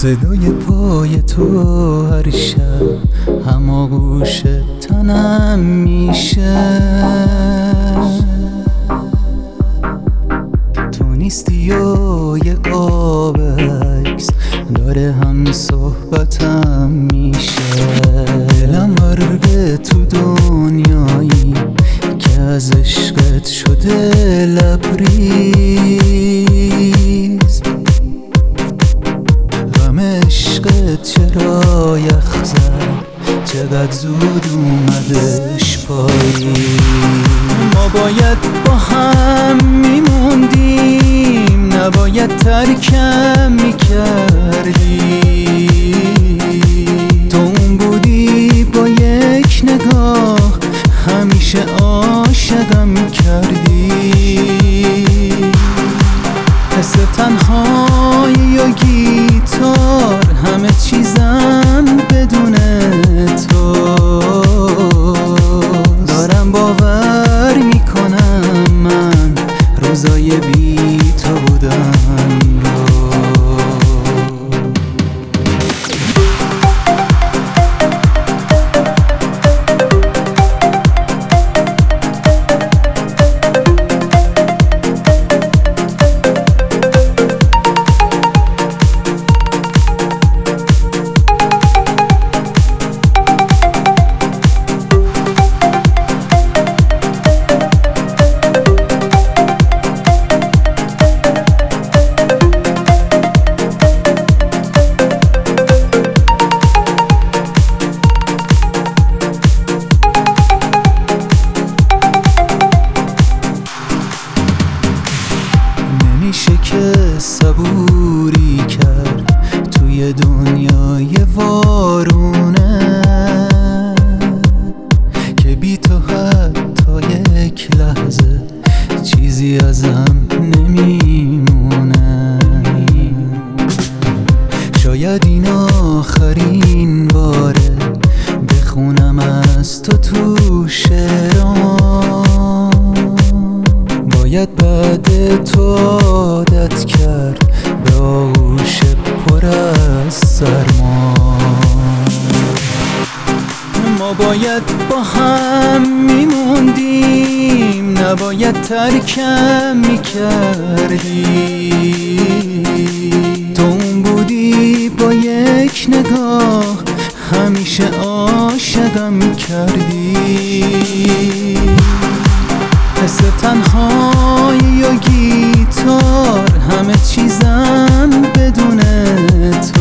صدای پای تو هر شب هماغوش تنم میشه. تو نیستی و یه قاب عکس داره هم صحبتم میشه. دلم غرقه تو دنیایی که از عشقت شده لبریز. غم عشقت چرا یخ زد، چقدر زود اومدش پاییز. ما باید با هم میموندیم، نباید ترکم میکردی. تو اون بودی با یک نگاه همیشه عاشقم کردی. حس تنهایی و گیتار همه چیزم بدون تو. دارم باور میکنم من روزای بی تو بودن رو. نمیشه که صبوری کرد توی دنیای وارونه که بی تو حتی یک لحظه چیزی ازم نمیمونه. شاید این آخرین باره بخونم از تو شعرام. باید بعد تو عادت کرد به آغوش پر از سرما. ما باید با هم میموندیم، نباید ترکم میکردی. تو اون بودی با یک نگاه همیشه عاشقم کردی. حس تنهایی و گیتار همه چیزم بدون تو.